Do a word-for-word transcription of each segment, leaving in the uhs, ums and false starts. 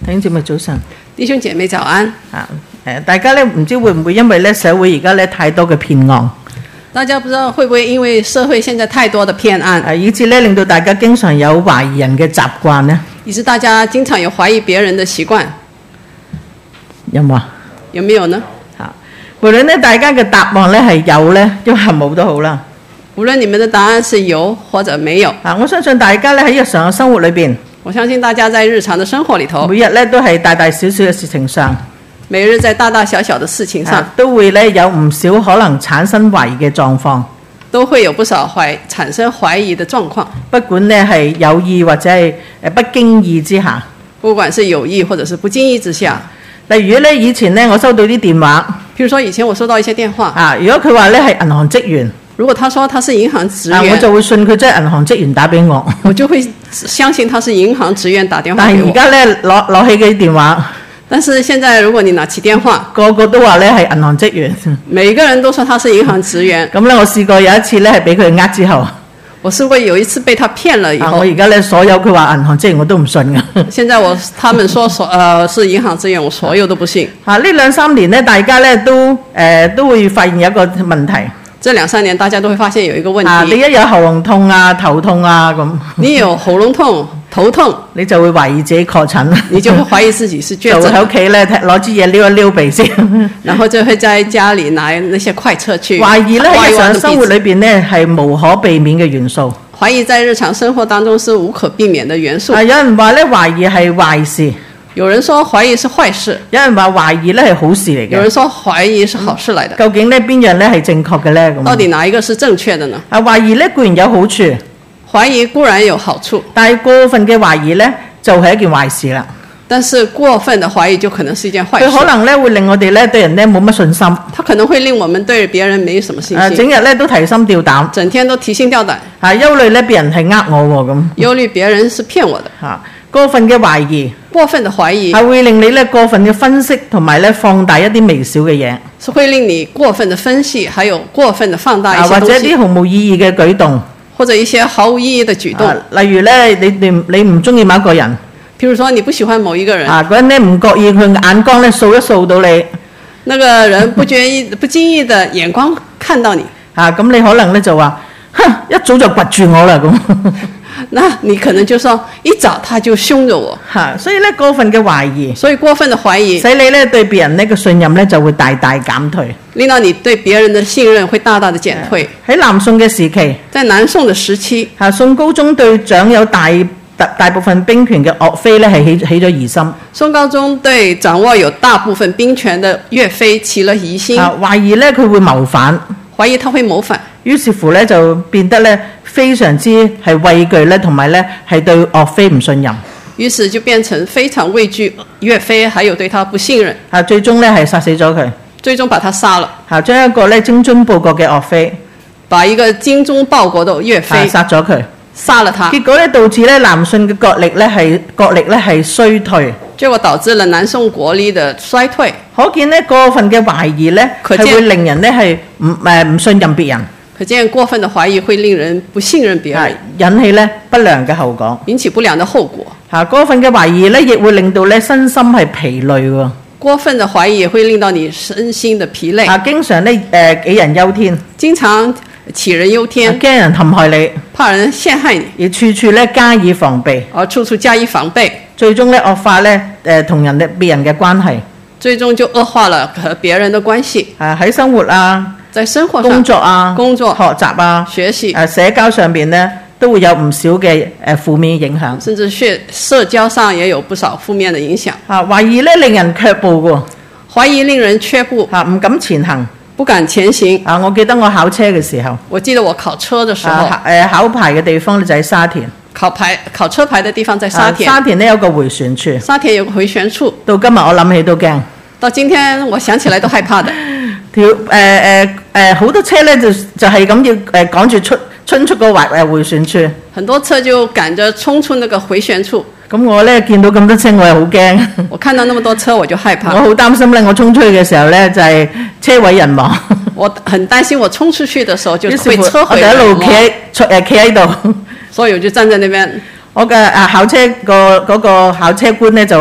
弟兄姊妹早晨， 弟兄姐妹早安。 啊，誒，大家咧唔知會唔會因為咧社會而家咧太多嘅騙案， 大家不知道會不會因為社會現在太多的騙案， 啊，以致咧令到大家經常有懷疑人嘅習慣呢？ 以致大家經常有懷疑別人的習慣， 有冇啊？ 有沒有呢？ 啊，無論咧大家嘅答案咧係有咧，抑或冇都好啦。 無論你們的答案是有或者沒有， 啊，我相信大家咧喺日常嘅生活裏邊， 我相信大家在日常的生活裏頭， 每日咧都係大大小小嘅事情上， 每日在大大小小的事情上， 啊，都會咧有唔少可能產生懷疑嘅狀況， 都會有不少懷產生懷疑的狀況。 不管咧係有意或者係誒不經意之下， 不管是有意或者是不經意之下。 例如咧以前咧我收到啲電話， 譬如說以前我收到一些電話， 啊，如果佢話咧係銀行職員。 如果他說他是銀行職員， 啊，我就會信佢真係銀行職員打俾我， 我就會相信他是銀行職員打電話但給我。 係而家咧攞攞起嘅電話， 但是現在如果你拿起電話， 個個都話咧係銀行職員， 每個人都說他是銀行職員。 咁咧我試過有一次咧係俾佢呃之後， 我試過有一次被他騙了以後， 啊，我而家咧所有佢話銀行職員我都唔信㗎。 現在我他們說所呃是銀行職員，我所有都不信。 啊，呢兩三年咧大家咧都誒、呃、都會發現有一個問題。 這兩三年大家都會發現有一個問題， 啊，你一有喉嚨痛啊、頭痛啊咁， 你有喉嚨痛、頭痛， 你就會懷疑自己確診， 你就會懷疑自己是確診， 就喺屋企咧攞支嘢撩一撩鼻先， 然後就會在家裡拿那些快測去懷疑咧喺日常生活裏邊咧係無可避免嘅元素。 懷疑在日常生活當中是無可避免的元素。 啊，有人話咧懷疑係壞事。 有人說懷疑是壞事， 有人話懷疑咧係好事嚟嘅。 有人說懷疑是好事嚟的。 究竟咧邊樣咧係正確嘅咧？咁到底哪一個是正確的呢？ 啊，懷疑咧固然有好處， 懷疑固然有好處， 但係過分嘅懷疑咧就係一件壞事啦。 但是過分的懷疑就可能是一件壞事。 佢可能咧會令我哋咧對人咧冇乜信心。 它可能會令我們對別人沒什麼信心。 啊，整日咧都提心吊膽， 整天都提心吊膽。 啊，憂慮咧別人係呃我喎咁。 憂慮別人是騙我的。 啊，過分嘅懷疑， 過分的懷疑係會令你咧過分嘅分析同埋咧放大一啲微小嘅嘢， 是會令你過分的分析，還有過分的放大一些東西， 啊，或者啲毫無意義嘅舉動， 或者一些毫無意義的舉動。 啊，例如咧，你你你唔中意某一個人。 譬如說你不喜歡某一個人， 啊，嗰人咧唔覺意佢眼光咧掃一掃到你， 那個人不覺意不經意的眼光看到你， 啊，咁你可能咧就話，哼，一早就掘住我啦咁。 那你可能就說一早他就兇着我， 嚇、啊，所以咧過分嘅懷疑， 所以過分的懷疑， 使你咧對別人呢個信任咧就會大大減退， 令到你對別人的信任會大大的減退。 喺南宋嘅時期， 在南宋的時期， 嚇、啊、宋高宗對掌有大大大部分兵權嘅岳飛咧係起起咗疑心。 宋高宗對掌握有大部分兵權的岳飛起了疑心， 啊，懷疑咧佢會謀反， 懷疑他會謀反， 於是乎咧就變得咧非常之係畏懼咧，同埋咧係對岳飛唔信任。 於是就變成非常畏懼岳飛，還有對他不信任。 啊，最終咧係殺死咗佢。 最終把他殺了。 啊，將一個咧精忠報國嘅岳飛， 把一個精忠報國的岳飛殺咗佢。 殺了他， 結果咧導致咧南宋嘅國力咧係國力咧係衰退， 結果導致了南宋國力的衰退。 可見咧過分嘅懷疑咧係會令人咧係唔誒唔信任別人。 可見過分的懷疑會令人不信任別人， 引起咧不良嘅後果。 引起不良的後果。 嚇，過分嘅懷疑咧亦會令到咧身心係疲累喎。 過分的懷疑也會令到你身心的疲累。 啊，經常咧誒杞人憂天。 經常杞人憂天， 驚人陷害你， 怕人陷害你， 而處處咧加以防備， 而處處加以防備， 最終咧惡化咧誒同人哋別人嘅關係， 最終就惡化了和別人的關係。 啊，喺生活啊， 在生活上、 工作啊、 工作、 學習啊、 學習、 誒社交上邊咧都會有唔少嘅誒負面影響， 甚至社社交上也有不少負面的影響。 啊，懷疑咧令人卻步嘅， 懷疑令人卻步， 嚇唔敢前行。 不敢前行。 啊！我記得我考車嘅時候， 我記得我考車的時候， 啊誒考牌嘅地方就喺沙田。 考牌考車牌的地方在沙田。 啊、沙田呢有個迴旋處。 沙田有個迴旋處。 到今日我諗起都驚。 到今天我想起來都害怕的。 條誒誒誒好多車咧就就係咁要誒趕住出衝出個迴誒迴旋處。 很多車就趕着衝出那個迴旋處。 咁我咧見到咁多車，我係好驚。 我看到那麼多車，我就害怕。 我好擔心咧，我衝出去嘅時候咧，就係、是、車毀人亡。 我很擔心我衝出去嘅時候就會車毀人亡。 我就一路企喺誒企喺度， 所以我就站在那邊。 我嘅啊考車個嗰個考車官咧就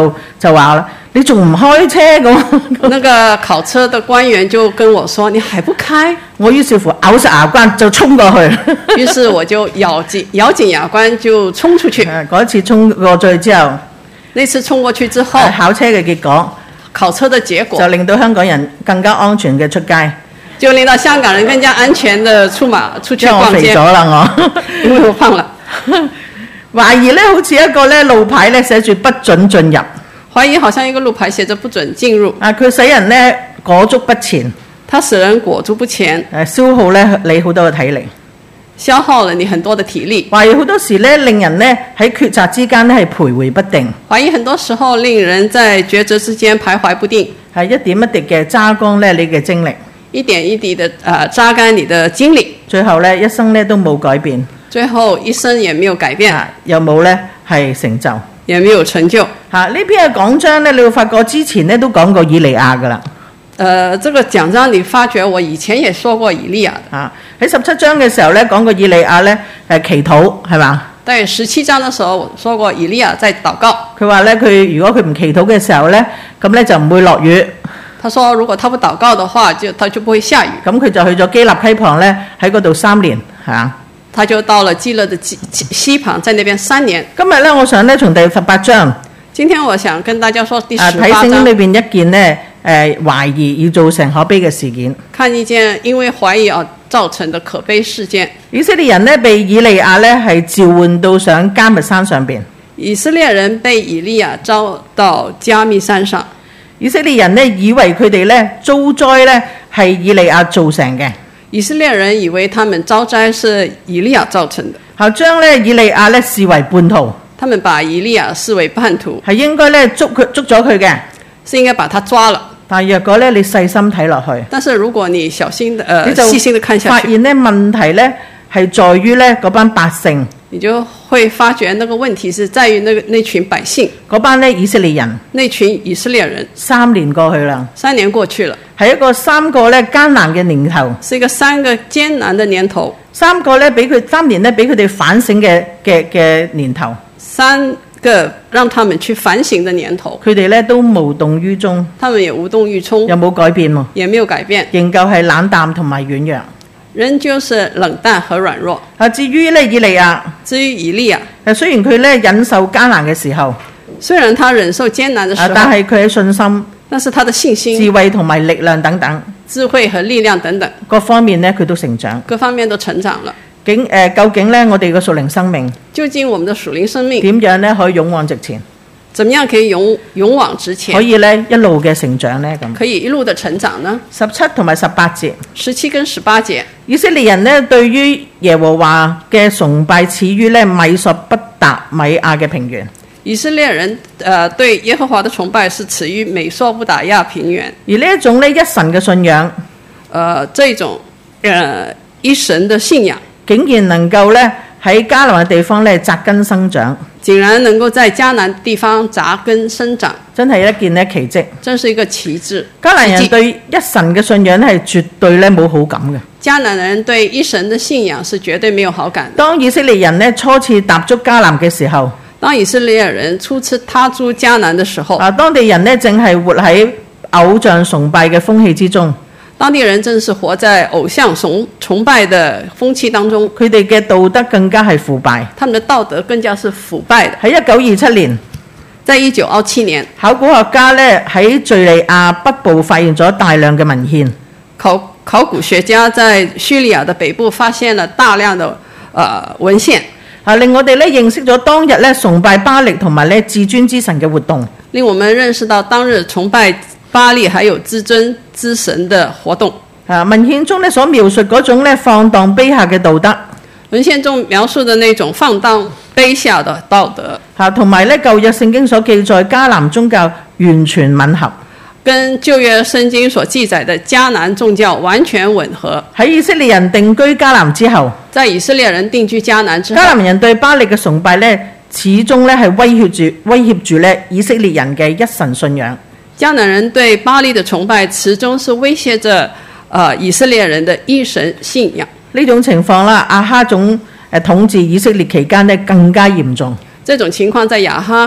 就話啦：你仲唔開車咁？ 那個考車的官員就跟我說：你還不開？ 我於是乎咬實牙關就衝過去。 於是我就咬緊咬緊牙關就衝出去。 嗰一次衝過去之後， 那次衝過去之後， 考車嘅結果， 考車的結果就令到香港人更加安全嘅出街。 就令到香港人更加安全的出馬出去逛街。 因為我肥咗啦，我因為我胖了。 懷疑咧，好似一個咧路牌咧寫住不准進入。 懷疑好像一個路牌寫着不准進入。 啊，佢使人咧裹足不前。 他使人裹足不前。 誒，消耗咧你好多嘅體力。 消耗了你很多的體力。 懷疑好多時咧，令人咧喺抉擇之間咧係徘徊不定。 懷疑很多時候令人在抉擇之間徘徊不定。係一點一滴嘅榨乾咧你嘅精力。 一點一滴的呃榨乾你的精力。 最後咧一生咧都冇改變。 最後一生也沒有改變。 啊、又冇咧係成就。 也沒有成就。 嚇、啊！呢篇嘅講章咧，你會發覺之前咧都講過以利亞噶啦。 呃，這個講章你發覺我以前也說過以利亞。 啊，喺十七章嘅時候咧講過以利亞咧誒祈禱係嘛？ 對，十七章嘅時候我說過以利亞在禱告。 佢話咧佢如果佢唔祈禱嘅時候咧，咁咧就唔會落雨。 他說如果他不禱告的話，就他就不會下雨。 咁佢就去咗基立溪旁咧喺嗰度三年係嘛？ 他就到了基勒的溪旁，在那邊三年。 今日咧，我想咧從第十八章。 今天我想跟大家說第十八章。 睇聖經裏邊一件呢誒、呃、懷疑而造成可悲嘅事件。 看一件因為懷疑而造成的可悲事件。 以色列人呢被以利亞呢係召喚到上迦密山上邊。 以色列人被以利亞招到迦密山上。 以色列人呢以為佢哋呢遭災呢係以利亞造成嘅。 以色列人以為他們遭災是以利亞造成的， 後將咧以利亞咧視為叛徒。 他們把以利亞視為叛徒， 係應該咧捉佢捉咗佢嘅， 是應該把他抓了。 但若果咧你細心睇落去， 但是如果你小心的，呃， 你就細心的看下去， 發現咧問題咧係在於咧嗰班百姓， 你就會發覺那個問題是在於那個那群百姓， 嗰班咧以色列人， 那群以色列人。 三年過去啦， 三年過去了， 係一個三個咧艱難嘅年頭， 是一個三個艱難的年頭， 三個咧俾佢三年咧俾佢哋反省嘅嘅嘅年頭， 三個讓他們去反省的年頭， 佢哋咧都無動於衷， 他們也無動於衷， 有冇改變喎？ 也沒有改變， 仍舊係冷淡同埋軟弱。 人就是冷淡和軟弱。 啊，至於咧以利亞， 至於以利亞， 誒雖然佢咧忍受艱難嘅時候， 雖然他忍受艱難的時候， 啊、但係佢喺信心、 但是他的信心、 智慧同埋力量等等， 智慧和力量等等各方面咧佢都成長， 各方面都成長了。 竟誒、呃、究竟咧我哋嘅屬靈生命， 究竟我們的屬靈生命點樣咧可以勇往直前？ 怎麼樣可以勇勇往直前？ 可以咧一路嘅成長咧咁。 可以一路的成長呢？ 十七同埋十八節， 十七跟十八節， 以色列人呢對於耶和華嘅崇拜始於咧米索不達米亞嘅平原。 以色列人誒、呃、對耶和華的崇拜是始於美索不達亞平原。 而呢一種咧一神嘅信仰， 誒、呃、這種誒、呃、一神的信仰， 竟然能夠咧喺迦南嘅地方咧扎根生長。 竟然能夠在迦南地方扎根生長， 真係一件咧奇蹟， 真是一個奇蹟。 迦南人對一神嘅信仰係絕對咧冇好感嘅。 迦南人對一神的信仰是絕對沒有好感的。 當以色列人咧初次踏足迦南嘅時候， 當以色列人初次踏足迦南的時候， 啊，當地人咧正係活喺偶像崇拜嘅風氣之中。 當地人正是活在偶像崇崇拜的風氣當中， 佢哋嘅道德更加係腐敗， 他們的道德更加是腐敗的。 喺一九二七年， 在一九二七年， 考古學家咧喺敘利亞北部發現咗大量嘅文獻。 考考古學家在敘利亞的北部發現了大量的呃文獻， 啊，令我哋咧認識咗當日咧崇拜巴力同埋咧至尊之神嘅活動， 令我們認識到當日崇拜巴力還有至尊之神的活動。 啊，文獻中咧所描述嗰種咧放蕩卑下嘅道德， 文獻中描述的那種放蕩卑下的道德， 嚇，同埋咧舊約聖經所記載迦南宗教完全吻合， 跟舊約聖經所記載的迦南宗教完全吻合。 喺以色列人定居迦南之後， 在以色列人定居迦南之後， 迦南人對巴力嘅崇拜咧，始終咧係威脅住威脅住咧以色列人嘅一神信仰。 迦南人對巴力的崇拜始終是威脅着呃以色列人的一神信仰。 呢種情況啦，亞哈總誒統治以色列期間咧更加嚴重。 這種情況在亞哈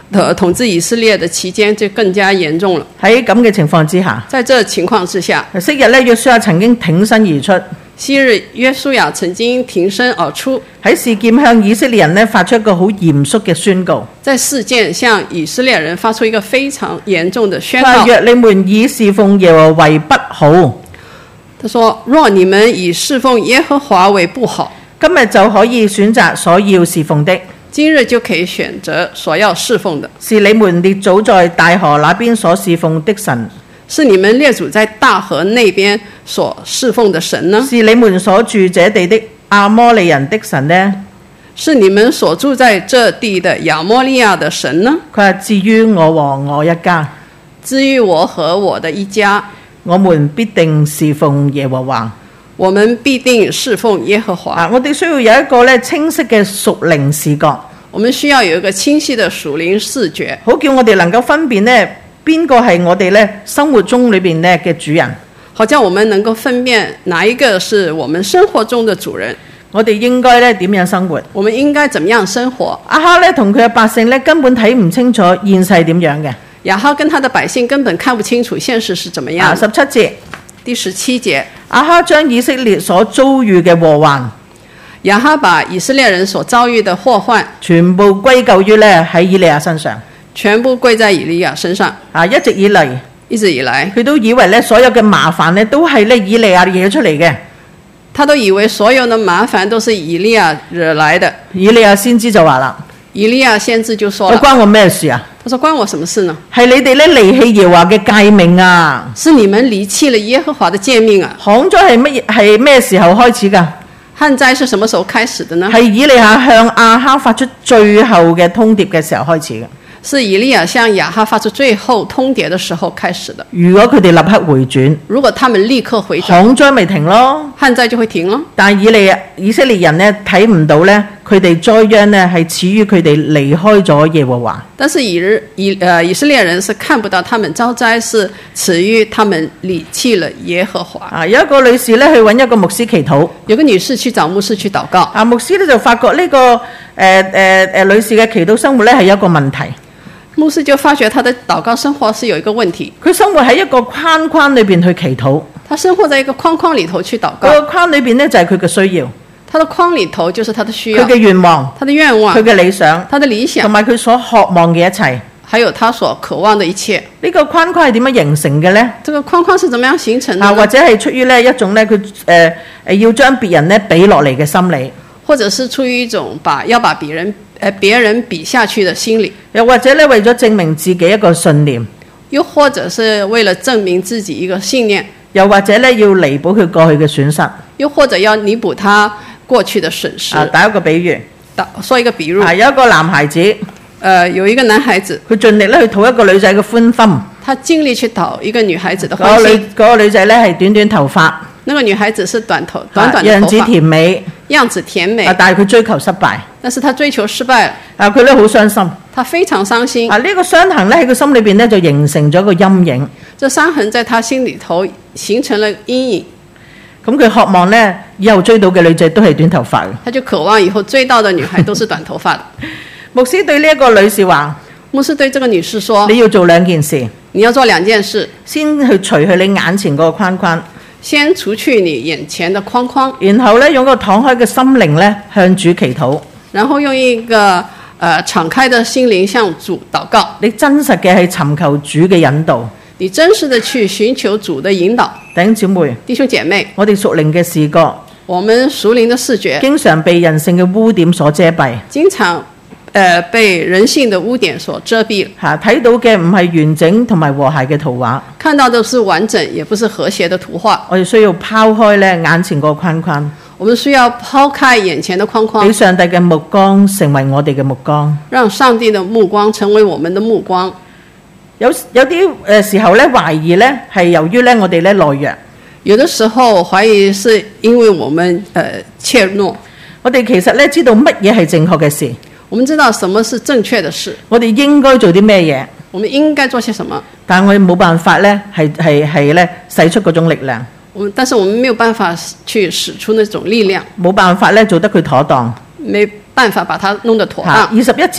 呃統治以色列的期間就更加嚴重了。 喺咁嘅情況之下， 在這情況之下， 昔日咧約書亞曾經挺身而出， 昔日約書亞曾經挺身而出， 喺示劍向以色列人咧發出一個好嚴肅嘅宣告。 在示劍向以色列人發出一個非常嚴重的宣告。 若你們以侍奉耶和華為不好， 他說：若你們以侍奉耶和華為不好， 今日就可以選擇所要侍奉的。 今日就可以選擇所要侍奉的， 是你們列祖在大河那邊所侍奉的神， 是你們列祖在大河那邊所侍奉的神呢？ 是你們所住這地的亞摩利人的神呢？ 是你們所住在這地的亞摩利亞的神呢？ 佢話：至於我和我一家， 至於我和我的一家， 我們必定侍奉耶和華。 我們必定侍奉耶和華。 啊，我哋需要有一個咧清晰嘅屬靈視覺， 我們需要有一個清晰的屬靈視覺， 好叫我哋能夠分辨呢邊個係我哋咧生活中裏邊咧嘅主人。 好叫我們能夠分辨哪一個是我們生活中的主人。 我哋應該咧點樣生活？ 我們應該怎麼樣生活？ 亞哈咧同佢嘅百姓咧根本睇唔清楚現世係點樣嘅。 亞哈跟他的百姓根本看不清楚現實是怎麼樣。 啊，十七節， 第十七節， 亞哈將以色列所遭遇嘅禍患， 亞哈把以色列人所遭遇的禍患全部歸咎於咧喺以利亞身上。 全部歸在以利亞身上。 啊，一直以嚟， 一直以來， 佢都以為咧所有嘅麻煩咧都係咧以利亞惹出嚟嘅。 他都以為所有的麻煩都是以利亞惹來的。 以利亞先知就話啦： 以利亞先知就說了： 關我咩事啊？ 他說：關我什麼事呢？ 係你哋咧離棄耶和華嘅誡命啊！ 是你們離棄了耶和華的誡命啊！ 旱災係乜嘢？係咩時候開始㗎？ 旱災是什麼時候開始的呢？ 係以利亞向亞哈發出最後嘅通牒嘅時候開始嘅。 是以利亞向亞哈發出最後通牒的時候開始的。 如果佢哋立刻回轉， 如果他們立刻回轉， 旱災咪停咯， 旱災就會停咯。 但係以利亞以色列人呢睇唔到呢，佢哋災殃呢係始於佢哋離開咗耶和華。 但是以日以呃以色列人是看不到他們遭災是始於他們離棄了耶和華。 啊，有一個女士呢去揾一個牧師祈禱， 有個女士去找牧師去禱告。 啊，牧師呢就發覺呢、這個誒誒誒女士嘅祈禱生活呢係有一個問題。 牧師就發覺他的禱告生活是有一個問題， 佢生活喺一個框框裏邊去祈禱。 他生活在一個框框裏頭去禱告。 嗰個框裏邊呢就係佢嘅需要， 他的框裏頭就是他的需要， 佢嘅願望， 他的願望， 佢嘅理想， 他的理想， 同埋佢所渴望嘅一切， 還有他所渴望的一切。 呢個框框係點樣形成嘅呢？ 這個框框是怎麼樣形成的呢？ 啊，或者係出於呢一種呢，佢誒誒要將別人呢比落嚟嘅心理， 或者是出於一種把要把別人誒別人比下去的心理， 又或者呢為咗證明自己一個信念， 又或者是為了證明自己一個信念， 又或者呢要彌補佢過去嘅損失， 又或者要彌補他過去的損失。 啊，打一個比喻， 打說一個比喻， 啊，有一個男孩子， 呃，有一個男孩子， 佢盡力咧去討一個女仔嘅歡心， 他盡力去討一個女孩子的歡嗰個女心。 嗰個女仔咧係短短頭髮， 那個女孩子是短頭短短的樣子頭髮， 甜美， 樣子甜美啊，，但係佢追求失敗， 但是他追求失敗了， 啊，佢咧好傷心， 他非常傷心。 啊，呢個傷痕咧喺佢心裏邊咧就形成咗一個陰影， 這傷痕在他心裏頭形成了陰影。 咁佢渴望咧以後追到嘅女仔都係短頭髮嘅。 他就渴望以後追到的女孩都是短頭髮的。 牧師對呢一個女士話： 牧師對這個女士說： 你要做兩件事， 你要做兩件事， 先去除去你眼前嗰個框框， 先除去你眼前的框框， 然後咧用個敞開嘅心靈咧向主祈禱。 然後用一個呃敞開的心靈向主禱告。 你真實嘅係尋求主嘅引導。 你真實的去尋求主的引導。 弟兄姊妹， 弟兄姐妹， 我哋屬靈嘅視覺， 我們屬靈的視覺經常被人性嘅污點所遮蔽， 經常呃被人性的污點所遮蔽。 嚇睇到嘅唔係完整同埋和諧嘅圖畫， 看到的是完整，也不是和諧的圖畫。 我哋需要拋開咧眼前個框框， 我們需要拋開眼前的框框， 俾上帝嘅目光成為我哋嘅目光， 讓上帝的目光成為我們的目光。 有有啲誒時候咧懷疑咧係由於咧我哋咧懦弱， 有的時候懷疑是因為我們呃怯懦。 我哋其實咧知道乜嘢係正確嘅事， 我們知道什麼是正確的事， 我哋應該做啲咩嘢， 我們應該做些什麼， 但我哋冇辦法咧係係係咧使出嗰種力量， 我們但是我們沒有辦法去使出那種力量， 冇辦法咧做得佢妥當。 沒辦法把它弄得妥當。 二十一節。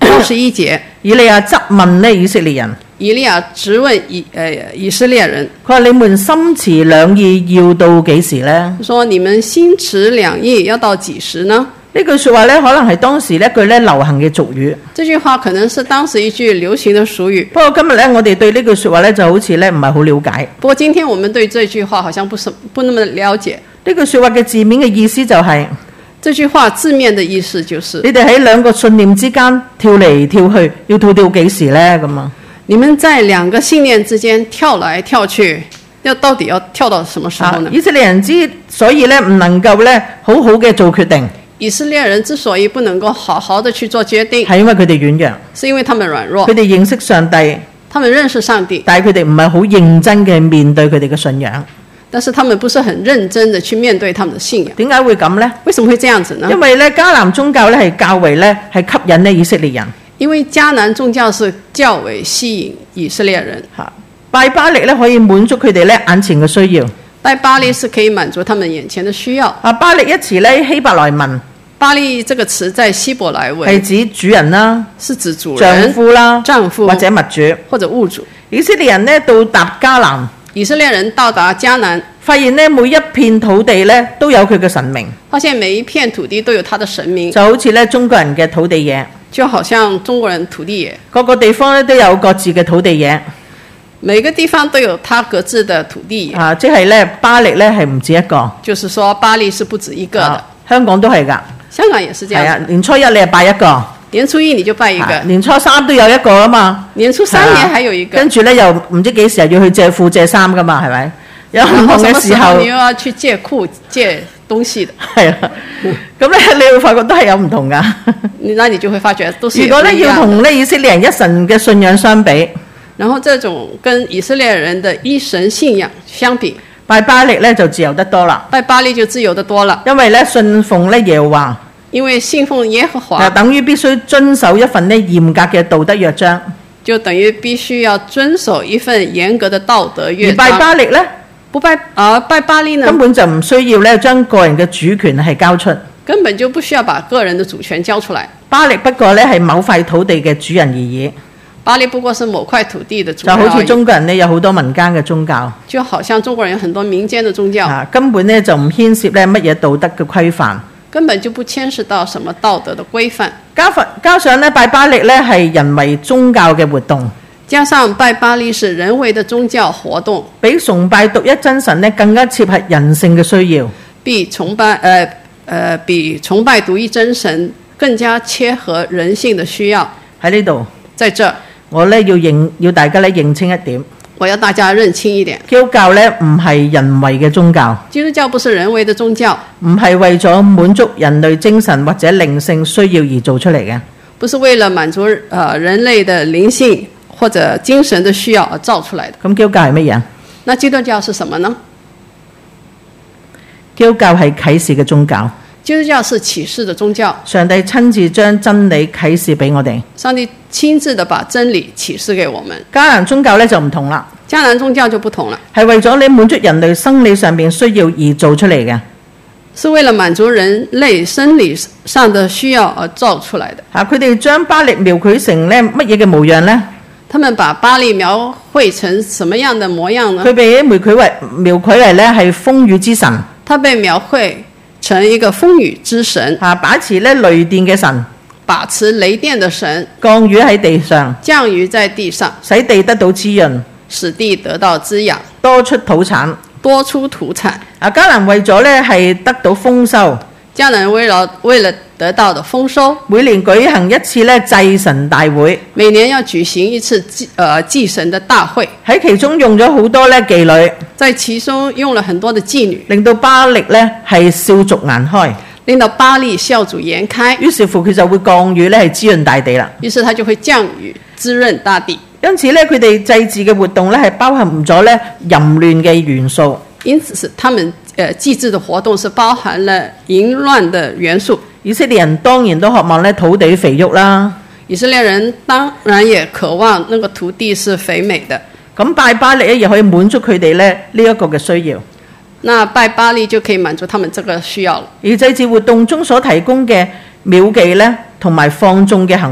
二十一節， 以利亞質問呢以色列人， 以利亞質問以誒以色列人， 佢話：你們心持兩意要到幾時呢？ 說你們心持兩意要到幾時呢？ 呢句説話咧，可能係當時一句咧流行嘅俗語。 這句話可能是當時一句流行的俗語。 不過今日咧，我哋對呢句説話咧就好似咧唔係好了解。 不過今天我們對這句話好像不是不那麼了解。 呢句説話嘅字面嘅意思就係、是， 這句話字面的意思就是， 你哋喺兩個信念之間跳嚟跳去，要跳到幾時呢？咁啊， 你們在兩個信念之間跳來跳去，要到底要跳到什麼時候呢？ 以色列人之所以咧唔能夠咧好好嘅做決定。 以色列人之所以不能夠好好的去做決定， 係因為佢哋軟弱， 是因為他們軟弱。 佢哋認識上帝， 他們認識上帝， 但係佢哋唔係好認真嘅面對佢哋嘅信仰。 但是他們不是很認真的去面對他們的信仰。 點解會咁呢？ 為什麼會這樣子呢？ 因為咧迦南宗教咧係較為咧係吸引咧以色列人。 因為迦南宗教是較為吸引以色列人。 嚇，拜巴力咧可以滿足佢哋咧眼前嘅需要。 拜巴力是可以滿足他們眼前的需要。 啊，巴力一詞咧希伯來文。 巴力這個詞在希伯來文係指主人啦， 是指主人、 丈夫啦、 丈夫或者物主或者物主。 以色列人呢到達迦南， 以色列人到達迦南， 發現呢每一片土地呢都有佢嘅神明， 發現每一片土地都有他的神明， 就好似呢中國人嘅土地爺， 就好像中國人土地爺， 各個地方呢都有各自嘅土地爺， 每個地方都有他各自的土地爺。 啊，即係呢巴力呢係唔止一個， 就是說巴力是不止一個的， 啊、香港都係㗎。 香港也是這樣。係啊，年初一你係拜一個， 年初一你就拜一個， 年初三都有一個啊嘛。 年初三年還有一個。跟住咧又唔知幾時又要去借褲借衫㗎嘛，係咪？有唔同嘅時候， 你又要去借褲借東西的。 係啊，咁咧你會發覺都係有唔同㗎。 那你就會發覺都是。 如果咧要同咧以色列人一神嘅信仰相比， 然後這種跟以色列人的一神信仰相比， 拜巴力咧就自由得多啦。 拜巴力就自由得多了， 因為咧信奉咧耶和華。 因為信奉耶和華， 等於必須遵守一份咧嚴格嘅道德約章， 就等於必須要遵守一份嚴格的道德約章。 而拜巴力呢？ 不拜啊，拜巴力呢？ 根本就唔需要咧將個人嘅主權係交出， 根本就不需要把個人的主權交出來。 巴力不過咧係某塊土地嘅主人而已。 巴力不過是某塊土地的主人而已。 就好似中國人呢有好多民間嘅宗教， 就好像中國人有很多民間的宗教， 啊、根本呢就唔牽涉咧乜嘢道德嘅規範。 根本就不牽涉到什麼道德的規範。 加加上咧拜巴力咧係人為宗教嘅活動， 加上拜巴力是人為的宗教活動， 比崇拜獨一真神咧更加切合人性嘅需要， 比崇拜誒誒、呃、比崇拜獨一真神更加切合人性的需要。 喺呢度， 在這我咧要認要大家咧認清一點。 我要大家認清一點， 基督教咧唔係人為嘅宗教， 基督教不是人為的宗教， 唔係為咗滿足人類精神或者靈性需要而做出嚟嘅， 不是為了滿足呃人類的靈性或者精神的需要而造出來的。 咁基督教係乜嘢？ 那基督教是什麼呢？ 基督教係啟示嘅宗教。 基督教是啟示的宗教， 上帝親自將真理啟示俾我哋。 上帝親自的把真理啟示給我們。 迦南宗教咧就唔同啦， 迦南宗教就不同了， 係為咗你滿足人類生理上邊需要而做出嚟嘅， 是為了滿足人類生理上的需要而造出來的。 嚇，佢哋將巴力描繪成咧乜嘢嘅模樣呢？ 他們把巴力描繪成什麼樣的模樣呢？ 佢被描繪為描繪為咧係風雨之神， 他被描繪成一個風雨之神， 嚇，把持咧雷電嘅神， 把持雷電的神， 降雨喺地上， 降雨在地上， 使地得到滋潤， 使地得到滋養， 多出土產， 多出土產。 啊，迦南為咗咧係得到豐收， 迦南為了為了得到的豐收， 每年舉行一次咧祭神大會， 每年要舉行一次祭呃祭神的大會， 喺其中用咗好多咧妓女， 在其中用了很多的妓女， 令到巴力咧係笑逐顏開， 令到巴力笑逐顏開。 於是乎佢就會降雨咧係滋潤大地啦。 於是他就會降雨滋潤大地。 因此咧，佢哋祭祀嘅活動咧係包含咗咧淫亂嘅元素。 因此，他們誒祭祀的活動是包含了淫亂的元素。 以色列人當然都渴望咧土地肥沃啦。 以色列人當然也渴望那個土地是肥美的。 咁拜巴力咧亦可以滿足佢哋咧呢一個嘅需要。 那拜巴力就可以滿足他們這個需要了。 而祭祀活動中所提供嘅廟妓咧同埋放縱嘅行為，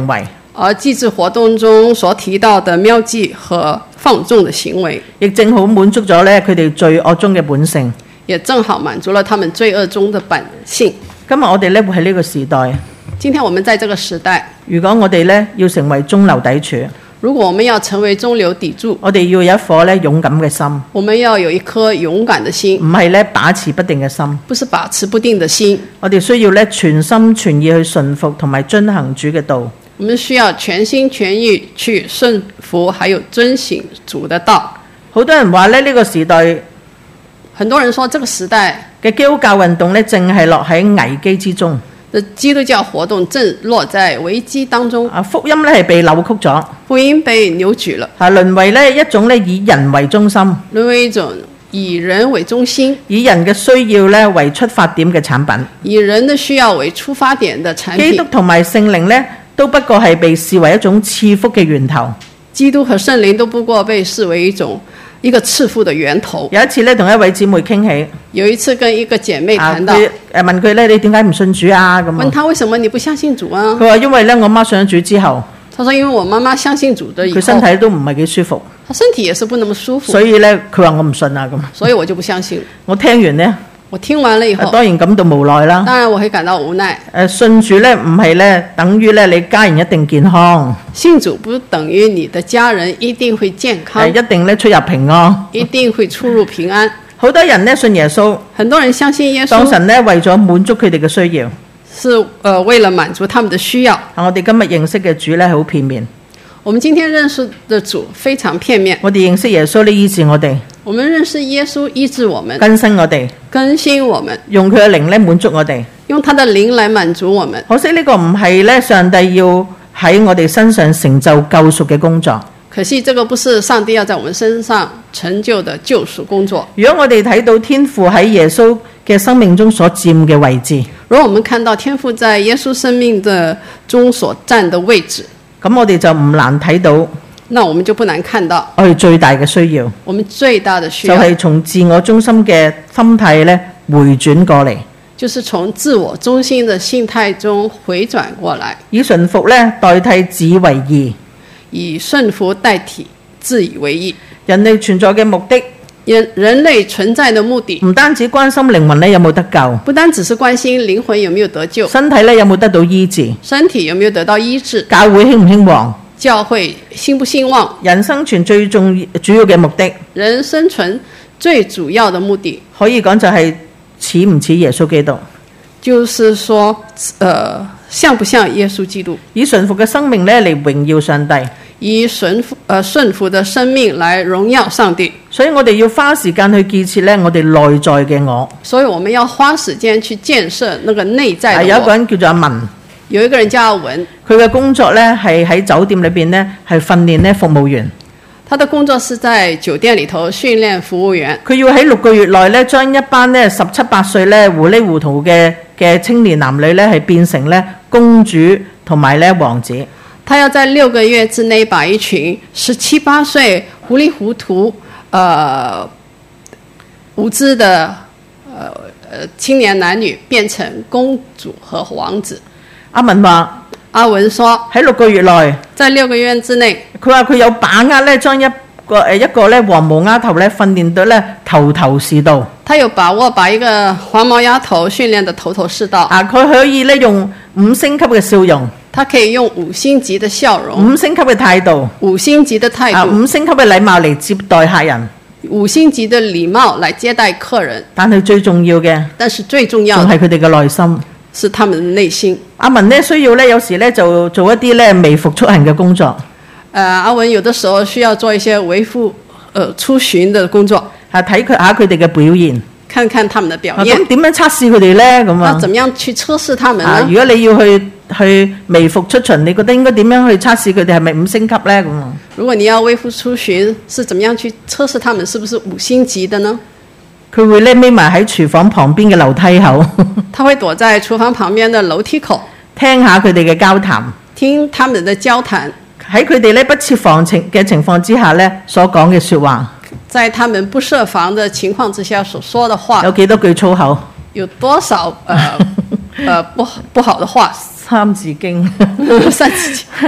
而祭祀活動中所提到的廟祭和放縱的行為， 亦正好滿足咗咧佢哋罪惡中嘅本性。 也正好滿足了他們罪惡中的本性。 今日我哋咧會喺呢個時代， 今天我們在這個時代， 如果我哋咧要成為中流砥柱， 如果我們要成為中流砥柱， 我哋要有一顆咧勇敢嘅心， 我們要有一顆勇敢的心， 唔係咧把持不定嘅心。 不是把持不定的心。 我哋需要咧全心全意去順服同埋遵行主嘅道。 我們需要全心全意去順服，還有遵行主的道。 好多人話咧呢個時代， 很多人說這個時代嘅基督教運動咧正係落喺危機之中。 基督教活動正落在危機當中， 啊，福音咧係被扭曲咗， 福音被扭曲了， 啊，淪為咧一種咧以人為中心， 淪為一種以人為中心， 以人嘅需要咧為出發點嘅產品， 以人的需要為出發點的產品。 基督同埋聖靈咧都不過係被視為一種賜福嘅源頭。 基督和聖靈都不過被視為一種一個賜福的源頭。 有一次咧，同一位姊妹傾起， 有一次跟一個姐妹談到， 誒、啊、問佢咧，你點解唔信主啊？咁問他為什麼你不相信主啊？ 佢話因為咧，我媽信咗主之後， 他說因為我媽媽相信主的以後， 佢身體都唔係幾舒服， 他身體也是不那麼舒服， 所以咧，佢話我唔信啊咁。 所以我就不相信。 我聽完呢， 我聽完了以後， 當然感到無奈啦。 當然我會感到無奈。 誒，信主咧唔係咧等於咧你家人一定健康， 信主不等於你的家人一定會健康， 一定咧出入平安， 一定會出入平安。 好多人咧信耶穌， 很多人相信耶穌， 當神咧為咗滿足佢哋嘅需要， 是呃為了滿足他們的需要。 我哋今日認識嘅主咧係好片面。 我們今天認識的主非常片面。 我哋認識耶穌呢，醫治我哋， 我們認識耶穌醫治我們， 更新我哋， 更新我們， 用佢嘅靈咧滿足我哋， 用他的靈來滿足我們。 可惜呢個唔係咧上帝要喺我哋身上成就救贖嘅工作。 可惜這個不是上帝要在我們身上成就的救贖工作。 如果我哋睇到天父喺耶穌嘅生命中所佔嘅位置， 如果我們看到天父在耶穌生命的中所佔的位置， 咁我哋就唔難睇到， 那我們就不難看到我哋最大嘅需要， 我們最大的需要就係從自我中心嘅心態咧回轉過嚟， 就是從自我中心的心態中回轉過來， 以順服咧代替自以為義， 以順服代替自以為義。 人類存在嘅目的， 人人類存在的目的， 唔單止關心靈魂咧有冇得救， 不單只是關心靈魂有沒有得救， 身體咧有冇得到醫治， 身體有沒有得到醫治， 教會興唔興旺， 教會興不興旺， 人生存最重主要嘅目的， 人生存最主要的目的， 可以講就係似唔似耶穌基督， 就是說，呃，像不像耶穌基督？ 以順服嘅生命咧嚟榮耀上帝， 以順服呃順服的生命來榮耀上帝。 所以我哋要花時間去建設咧我哋內在嘅我。 所以我們要花時間去建設那個內在的我。 有一個人叫做阿文， 有一個人叫阿文， 佢嘅工作咧係喺酒店裏邊咧係訓練咧服務員。 他的工作是在酒店裏頭訓練服務員。 佢要喺六個月內咧將一班咧十七八歲咧糊里糊塗嘅嘅青年男女咧係變成咧公主同埋咧王子。 他要在六個月之內把一群十七八歲糊里糊塗、呃無知的呃呃青年男女變成公主和王子。 阿文話： 阿文說喺六個月內， 在六個月之內， 佢話佢有把握咧將一個誒一個咧黃毛丫頭咧訓練到咧頭頭是道。 他有把握把一個黃毛丫頭訓練得頭頭是道。 啊，佢可以咧用五星級嘅笑容。 他可以用五星級的笑容、 五星級嘅態度、 五星級的態度、 啊、五星級嘅禮貌嚟接待客人、 五星級的禮貌來接待客人。 但係最重要嘅， 但是最重要仲係佢哋嘅內心， 是他們的內心。 阿文呢需要咧有時咧就做一啲咧微服出行嘅工作。 呃，阿文有的時候需要做一些微服呃出巡的工作， 啊睇佢下佢哋嘅表現。 看看他們的表現。 咁點樣測試佢哋咧？咁啊？ 那怎麼樣去測試他們呢？ 啊、如果你要去去微服出巡，你覺得應該點樣去測試佢哋係咪五星級咧？咁啊？ 如果你要微服出巡，是怎麼樣去測試他們是不是五星級的呢？ 佢會咧匿埋喺廚房旁邊嘅樓梯口。 他會躲在廚房旁邊的樓梯口， 聽下佢哋嘅交談， 聽他們的交談。 喺佢哋咧不設防情嘅情況之下咧所講嘅説話。 在他們不設防的情況之下所說的話， 有幾多句粗口？ 有多少呃呃不不好的話？ 三字經， 三字經。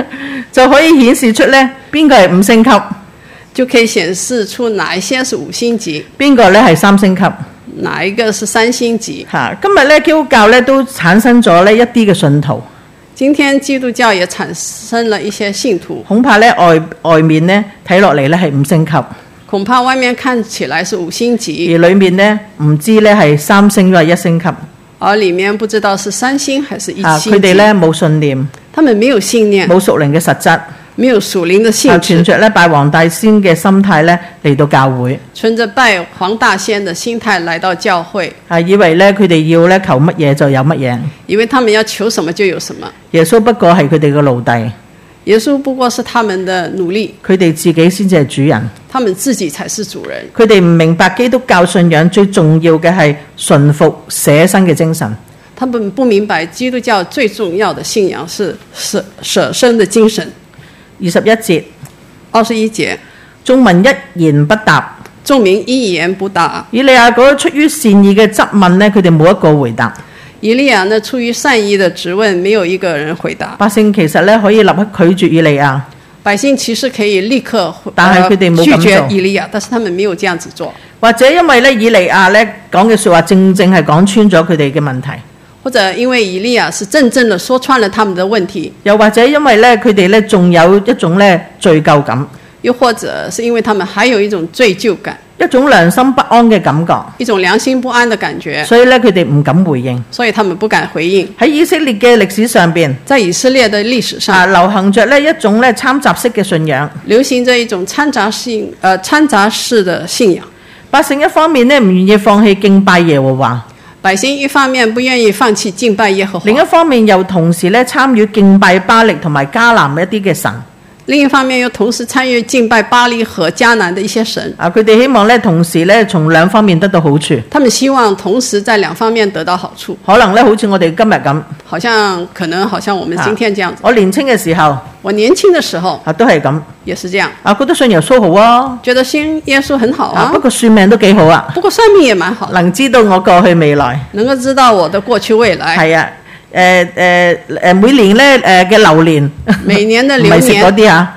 就可以顯示出咧邊個係五星級， 就可以顯示出哪一些是五星級， 邊個咧係三星級。 哪一個是三星級。 嚇，今日咧基督教咧都產生咗咧一啲嘅信徒， 今天基督教也產生了一些信徒， 恐怕咧外外面咧睇落嚟咧係五星級， 恐怕外面看起來是五星級， 而裡面咧唔知咧係三星或一星級。 而裡面不知道是三星還是一啊， 星級。 佢哋咧冇信念， 他們沒有信念， 冇屬靈嘅實質， 沒有屬靈的性啊， 質， 存着咧拜黃大仙嘅心態咧嚟到教會， 存着拜黃大仙的心態來到教會， 啊，以為咧佢哋要咧求乜嘢就有乜嘢。 以為他們要求什麼就有什麼。 耶穌不過係佢哋嘅奴隸， 耶穌不過是他們的奴隸， 佢哋自己先至係主人。 他們自己才是主人。 佢哋唔明白基督教信仰最重要嘅係順服捨身嘅精神。 他們不明白基督教最重要的信仰是捨捨身的精神。 二十一節， 二十一節， 眾民一言不答。 眾民一言不答。 以利亞嗰個出於善意嘅質問呢，佢哋冇一個回答。 以利亞呢，出於善意的質問，沒有一個人回答。 百姓其實咧可以立刻拒絕以利亞， 百姓其實可以立刻、呃、 但係佢哋冇拒咁做絕以利亞，但是他們沒有這樣子做。 或者因為咧以利亞咧講嘅説話正正係講穿咗佢哋嘅問題， 或者因為以利亞是真正的說穿了他們的問題， 又或者因為咧佢哋咧仲有一種咧罪疚感， 又或者是因為他們還有一種罪疚感， 一種良心不安嘅感覺， 一種良心不安的感覺， 所以咧佢哋唔敢回應。 所以他們不敢回應。 喺以色列嘅歷史上邊， 在以色列的歷史上， 啊流行着呢一種咧參雜式嘅信仰， 流行着一種摻雜性、呃摻雜式的信仰。 百姓一方面呢唔願意放棄敬拜耶和華， 百姓一方面不願意放棄敬拜耶和華， 另一方面又同時咧參與敬拜巴力同埋迦南一啲嘅神。 另一方面又同時參與敬拜巴力和迦南的一些神。 啊，佢哋希望咧同時咧從兩方面得到好處。 他們希望同時在兩方面得到好處。 可能咧好似我哋今日咁， 好像可能好像我們今天這樣子。 我年輕嘅時候， 我年輕的時候啊都係咁， 也是這樣。 啊覺得信耶穌好啊， 覺得信耶穌很好啊， 不過算命都幾好啊， 不過算命也蠻好， 能知道我過去未來， 能夠知道我的過去未來。 係啊，誒誒誒每年咧誒嘅流年， 每年的流唔係食年嗰啲啊。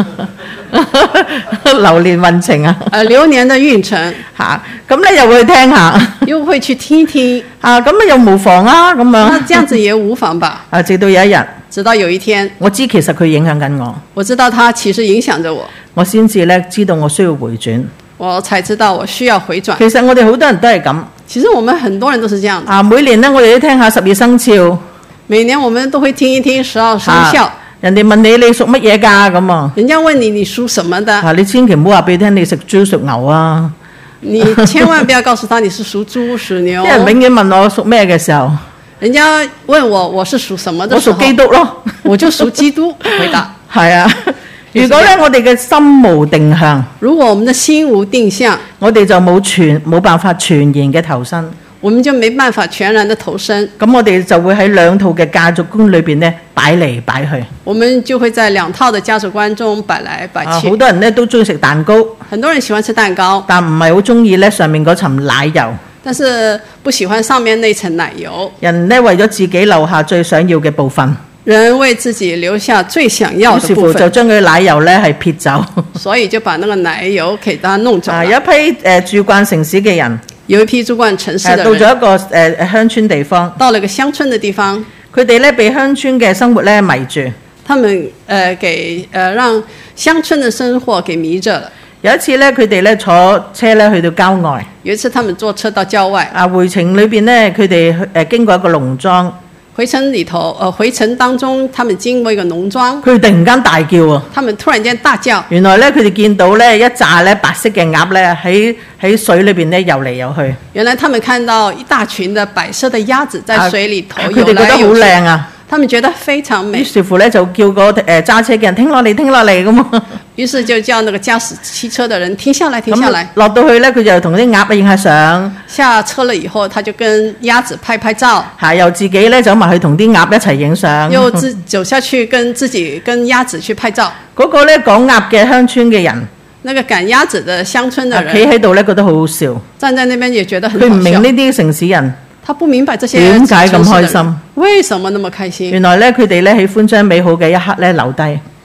流年運程啊， 呃，流年的運程嚇，咁咧又會去聽下， 又會去聽一聽， 啊，咁啊又無妨啊，咁樣， 那這樣子也無妨吧。 啊，直到有一日， 直到有一天， 我知其實佢影響緊我， 我知道他其實影響着我， 我先至咧知道我需要回轉， 我才知道我需要回轉。 其實我哋好多人都係咁， 其實我們很多人都是這樣。 啊，每年咧我哋都聽下十二生肖， 每年我們都會聽一聽十二生肖。 人哋問你你屬乜嘢㗎咁啊？ 人家問你你屬什麼的？ 啊，你千祈唔好話俾佢聽你食豬屬牛啊！ 你千萬不要告訴他你是屬豬屬牛。 啲人永遠問我屬咩嘅時候， 人家問我我是屬什麼的時候， 我屬基督咯， 我就屬基督。回答係啊。如果咧我哋嘅心無定向， 如果我們的心無定向， 我哋就冇全冇辦法全然嘅投身。 我們就沒辦法全然的投身， 咁我哋就會喺兩套嘅價值觀裏邊咧擺嚟擺去。 我們就會在兩套的價值觀中擺來擺去。 啊，好多人咧都中意食蛋糕， 很多人喜歡吃蛋糕， 但唔係好中意咧上面嗰層奶油。 但是不喜歡上面那層奶油。 人咧為咗自己留下最想要嘅部分， 人為自己留下最想要的部分， 於是乎就將佢奶油咧係撇走。 所以就把那個奶油給他弄走了。 啊，有一批誒、呃、住慣城市嘅人。 有一批住慣城市的人， 到咗一個誒誒、呃、鄉村地方， 到了一個鄉村的地方， 佢哋咧被鄉村嘅生活咧迷住。 他們誒、呃、給誒、呃、讓鄉村的生活給迷着了。 有一次咧，佢哋咧坐車咧去到郊外。 有一次，他們坐車到郊外。 啊，回程裏邊咧，佢哋誒經過一個農莊。 回程裏頭，呃，回程當中，他們經過一個農莊， 佢突然間大叫啊！ 他們突然間大叫。 原來咧，佢哋見到咧一紮咧白色嘅鴨咧喺喺水裏邊咧游嚟游去。 原來他們看到一大群的白色的鴨子在水裏頭游來游去。 佢哋覺得好靚啊！ 他們覺得非常美。 於是乎咧，就叫個誒揸車嘅人停落嚟，停落嚟咁啊！ 於是就叫那個駕駛汽車的人停下來，停下來。 落到去咧，佢就同啲鴨影下相。 下車了以後，他就跟鴨子拍拍照。 係又自己咧走埋去同啲鴨一齊影相。 又自走下去跟自己跟鴨子去拍照。 嗰個咧趕鴨嘅鄉村嘅人， 那個趕鴨子的鄉村的人， 企喺度咧覺得好好笑。 站在那邊也覺得很好笑。 佢唔明呢啲城市人。 他不明白這些點解咁開心？ 為什麼那麼開心？ 原來咧，佢哋咧喜歡將美好嘅一刻咧留低。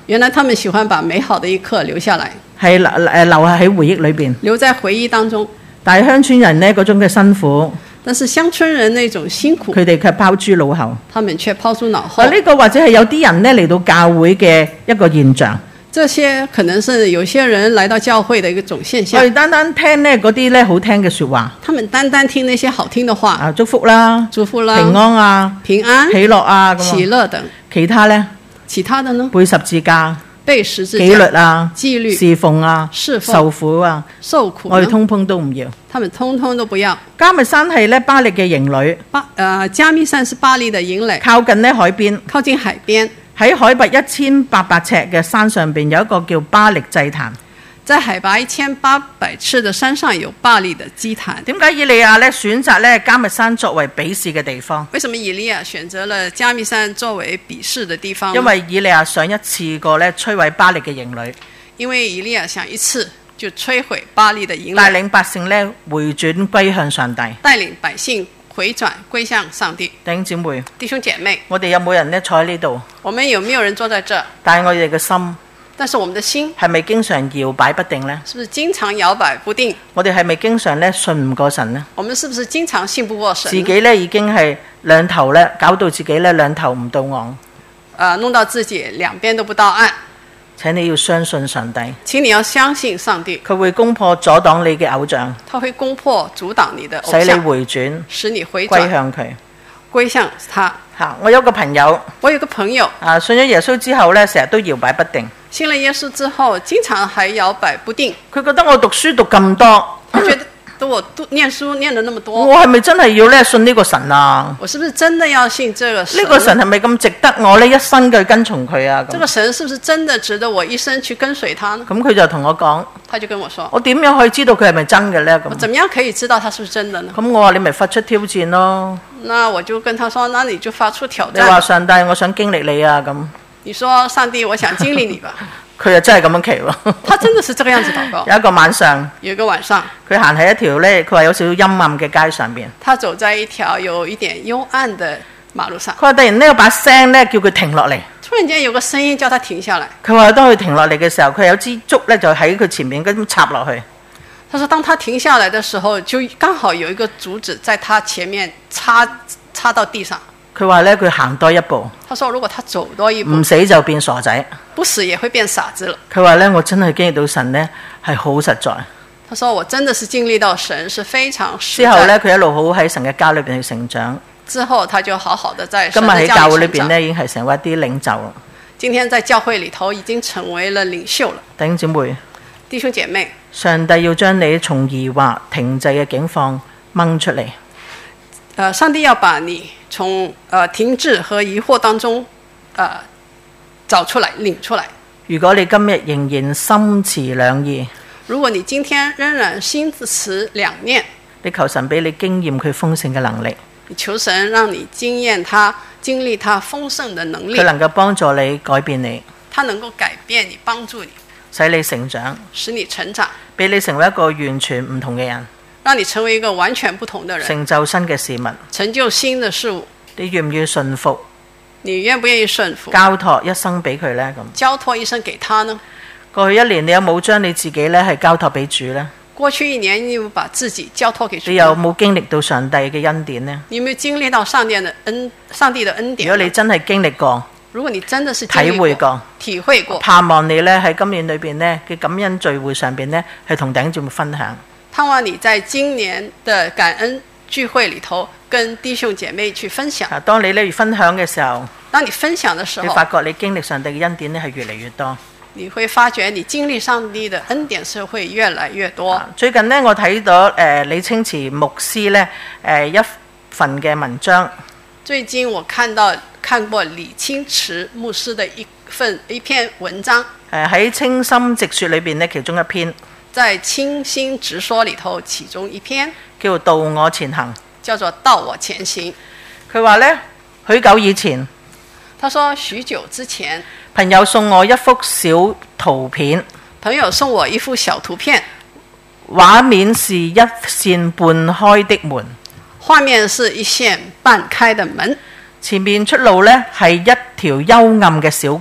原來他們喜歡把美好的一刻留下來， 係留誒留喺回憶裏邊。 留在回憶當中。 但係鄉村人呢嗰種嘅辛苦， 但是鄉村人那種辛苦， 佢哋卻拋諸腦後。 他們卻拋諸腦後。 呢個或者係有啲人呢嚟到教會嘅一個現象。 這些可能是有些人來到教會的一種現象。 我哋單單聽呢嗰啲呢好聽嘅説話， 他們單單聽那些好聽的話， 啊祝福啦、 祝福啦、 平安啊、 平安、 喜樂啊、 喜樂等。 其他呢？ 其他的呢？ 背十字架、 背十字架、 紀律啊、 紀律、 侍奉啊、 侍奉、 受苦啊、 受苦， 我哋通通都唔要。 他們通通都不要。 迦密山係咧巴力嘅營壘， 巴呃迦密山是巴力的營壘， 靠近呢海邊， 靠近海邊。 喺海拔一千八百尺嘅山上邊有一個叫巴力祭壇。 在海拔一千八百尺的山上有巴力的祭壇。 點解以利亞咧選擇咧迦密山作為比試嘅地方？ 為什麼以利亞選擇了迦密山作為比試的地方？ 因為以利亞想一次過咧摧毀巴力嘅營壘。 因為以利亞想一次就摧毀巴力的營壘， 帶領百姓咧回轉歸向上帝。 帶領百姓回轉歸向上帝。 弟兄姊妹， 弟兄姐妹， 我哋有冇人咧坐喺呢度？ 我們有沒有人坐在這？ 但係我哋嘅心， 但是我們的心係咪經常搖擺不定呢？ 是不是經常搖擺不定？ 我哋係咪經常咧信唔過神呢？ 我們是不是經常信不過神？ 自己咧已經係兩頭咧搞到自己咧兩頭唔到岸。 呃，弄到自己兩邊都不到岸。 請你要相信上帝。 請你要相信上帝。 佢會攻破阻擋你嘅偶像。 他會攻破阻擋你的偶像。 使你回轉。 使你回轉。 歸向佢。 歸向他。 嚇！我有個朋友。 我有個朋友。 啊，信咗耶穌之後咧，成日都搖擺不定。 信了耶穌之後，經常還搖擺不定。 佢覺得我讀書讀咁多， 他覺得我讀念書念了那麼多， 我係咪真係要咧信呢個神啊？ 我是不是真的要信這個神？ 呢個神係咪咁值得我呢一生去跟從佢啊？ 這個神是不是真的值得我一生去跟隨他呢？ 咁佢就同我講， 他就跟我說， 我點樣可以知道佢係咪真嘅呢？咁我怎麼樣可以知道他是不是真的呢？ 咁我話你咪發出挑戰咯。 那我就跟他說，那你就發出挑戰。 你話上帝，我想經歷你啊咁。 你說上帝，我想經歷你吧。 佢又真係咁樣祈喎。 他真的是這個樣子禱告。 有一個晚上， 有一個晚上， 佢行喺一條咧，佢話有少少陰暗嘅街上邊。 他走在一條有一點幽暗的馬路上。 佢話突然呢有把聲咧叫佢停落嚟。 突然間有個聲音叫他停下來。 佢話當佢停落嚟嘅時候，佢有支竹咧就喺佢前面咁插落去。 他說當他停下來的時候，就剛好有一個竹子在他前面插插到地上。 佢話咧佢行多一步。 他說如果他走多一步， 唔死就變傻仔。 不死也會變傻子了。 佢話咧我真係經歷到神咧係好實在。 他說我真的是經歷到神是非常實在。 之後咧佢一路好喺神嘅家裏邊去成長。 之後他就好好的在今日喺教會裏邊咧已經係成為一啲領袖。 今天在教會裏頭已經成為了領袖了。 弟兄姊妹， 弟兄姐妹， 上帝要將你從疑惑停滯嘅境況掹出嚟。 呃，上帝要把你從呃停滯和疑惑當中，呃找出來領出來。 如果你今日仍然心持兩意， 如果你今天仍然心持兩念， 你求神俾你經驗佢豐盛嘅能力。 你求神讓你經驗他經歷他豐盛的能力。 佢能夠幫助你改變你， 他能夠改變你，幫助你， 使你成長， 使你成長， 俾你成為一個完全唔同嘅人， 讓你成為一個完全不同的人， 成就新嘅事物， 成就新的事物。 你願唔願意順服？ 你願不願意順服？ 交託一生俾佢呢？咁交託一生給他呢？ 過去一年你有冇將你自己呢係交託俾主呢？ 過去一年你有冇把自己交託給主？ 你有冇經歷到上帝嘅恩典呢？ 你有冇經歷到上帝的恩？上帝的恩典？ 如果你真係經歷過， 如果你真的是經歷過體會過， 體會過， 盼望你呢喺今年裏邊呢嘅感恩聚會上邊呢係同弟兄姊妹分享。 盼望你在今年的感恩聚會裏頭跟弟兄姐妹去分享。 啊，當你呢分享嘅時候， 當你分享的時候， 你發覺你經歷上帝嘅恩典呢係越嚟越多。 你會發覺你經歷上帝的恩典是會越來越多。 啊、最近呢，我睇到誒、呃、李清池牧師呢誒、呃、一份嘅文章。 最近我看到看過李清池牧師的一份一篇文章。 誒喺清心直說裏邊呢，其中一篇。 在清心直說裏頭，其中一篇叫做《道我前行》， 叫做《道我前行》。 佢話呢，許久以前， 他說許久之前， 朋友送我一幅小圖片， 朋友送我一幅小圖片， 畫面是一扇半開的門， 畫面是一扇半開的門， 前面出路呢係一條幽暗嘅小徑，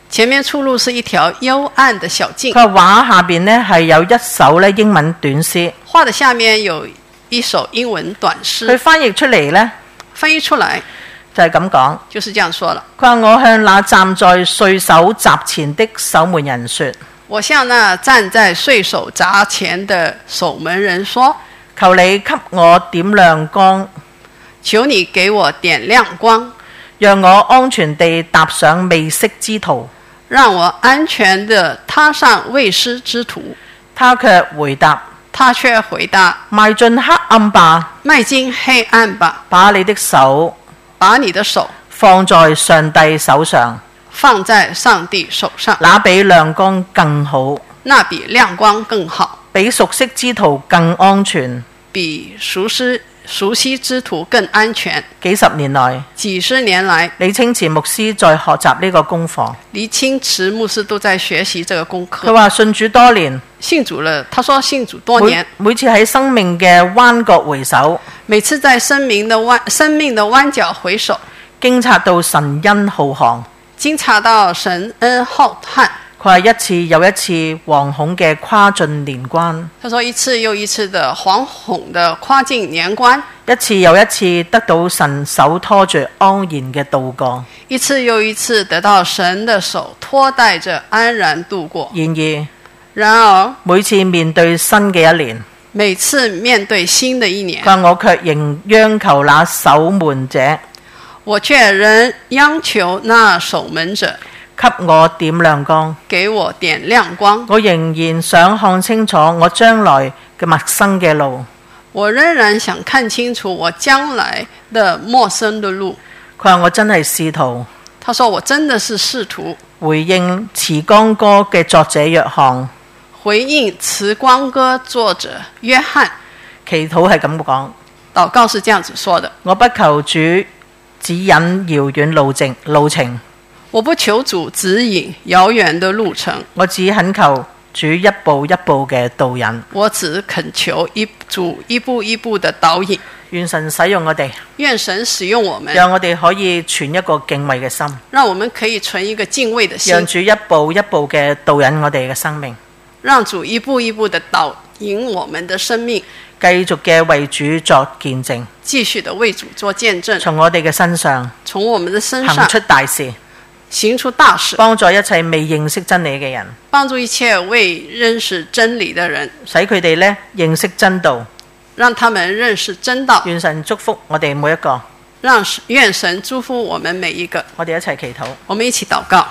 前面出路是一條幽暗的小徑。 佢話畫下邊呢係有一首咧英文短詩， 畫的下面有一首英文短詩。 佢翻譯出嚟呢， 翻譯出來就係咁講， 就是這樣說了。 佢話我向那站在稅守閘前的守門人說， 我向那站在稅守閘前的守門人說， 求你給我點亮光， 求你給我點亮光， 讓我安全地踏上未識之途。 讓我安全地踏上未知之途。 他卻回答， 他卻回答， 邁進黑暗吧， 邁進黑暗吧， 把你的手把你的手放在上帝手上， 放在上帝手上， 那比亮光更好， 那比亮光更好， 比熟悉之途更安全， 比熟悉熟悉之途更安全。 幾十年來， 幾十年來， 李清池牧師在學習呢個功課。 李清池牧師都在學習這個功課。 佢話信主多年， 信主了，他說信主多年， 每每次喺生命嘅彎角回首， 每次在生命的彎生命的彎角回首， 驚察到神恩浩瀚， 驚察到神恩浩瀚。 佢話一次又一次惶恐嘅跨進年關， 他說一次又一次的惶恐的跨進年關， 一次又一次得到神手拖住安然嘅度過， 一次又一次得到神的手拖帶着安然度過。 然而， 然而每次面對新嘅一年， 每次面對新的一年， 佢話我卻仍央求那守門者， 我卻仍央求那守門者給我點亮光， 給我點亮光。 我仍然想看清楚我將來嘅陌生嘅路， 我仍然想看清楚我將來的陌生的路。 佢話我真係試圖他說我真的是試圖回應慈光歌嘅作者約翰， 回應慈光歌作者約翰。 祈禱係咁講， 禱告是這樣子說的， 我不求主指引遙遠路程路程， 我不求主指引遙遠的路程， 我只懇求主一步一步嘅導引， 我只懇求一主一步一步的導引。 願神使用我哋， 願神使用我們， 讓我哋可以存一個敬畏嘅心， 讓我們可以存一個敬畏的心， 讓主一步一步嘅導引我哋嘅生命， 讓主一步一步的導引我們的生命， 繼續嘅為主作見證， 繼續的為主做見證， 從我哋嘅身上從我們的身上行出大事， 行出大事， 幫助一切未認識真理嘅人， 幫助一切未認識真理的人， 使佢哋呢認識真道， 讓他們認識真道。 願神祝福我哋每一個， 讓願神祝福我們每一個。 我哋一齊祈禱。 我們一起禱告。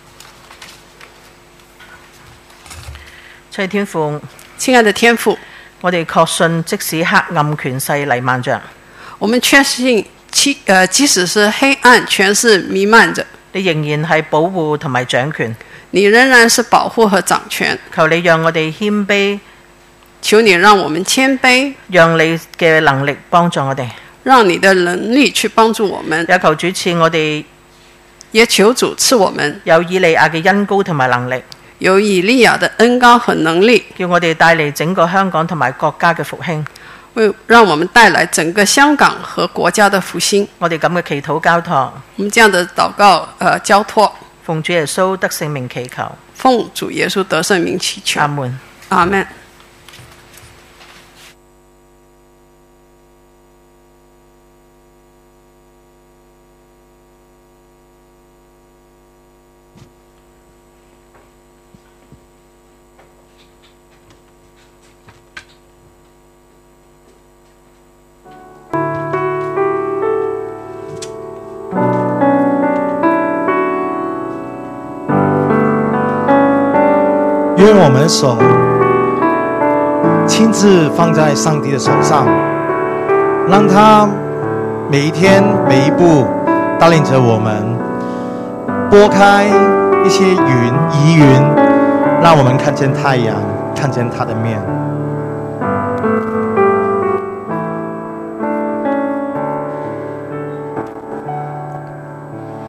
親愛天父， 親愛的天父， 我哋確信即使黑暗權勢彌漫着， 我們確信其呃即使是黑暗權勢彌漫着， 你仍然係保護同埋掌權。 你仍然是保護和掌權。 求你讓我哋謙卑， 求你讓我們謙卑， 讓你嘅能力幫助我哋， 讓你的能力去幫助我們。 也求主賜我哋， 也求主賜我們有以利亞嘅恩膏同埋能力， 有以利亞的恩膏和能力， 叫我哋帶嚟整個香港同埋國家嘅復興。 為讓我們帶來整個香港和國家的復興。 我哋咁嘅祈禱交託， 我們這樣的禱告，呃，交託， 奉主耶穌得聖名祈求， 奉主耶穌得聖名祈求。 阿門。 阿門。 愿我们的手亲自放在上帝的手上，让他每一天每一步带领着我们，拨开一些云疑云，让我们看见太阳，看见他的面。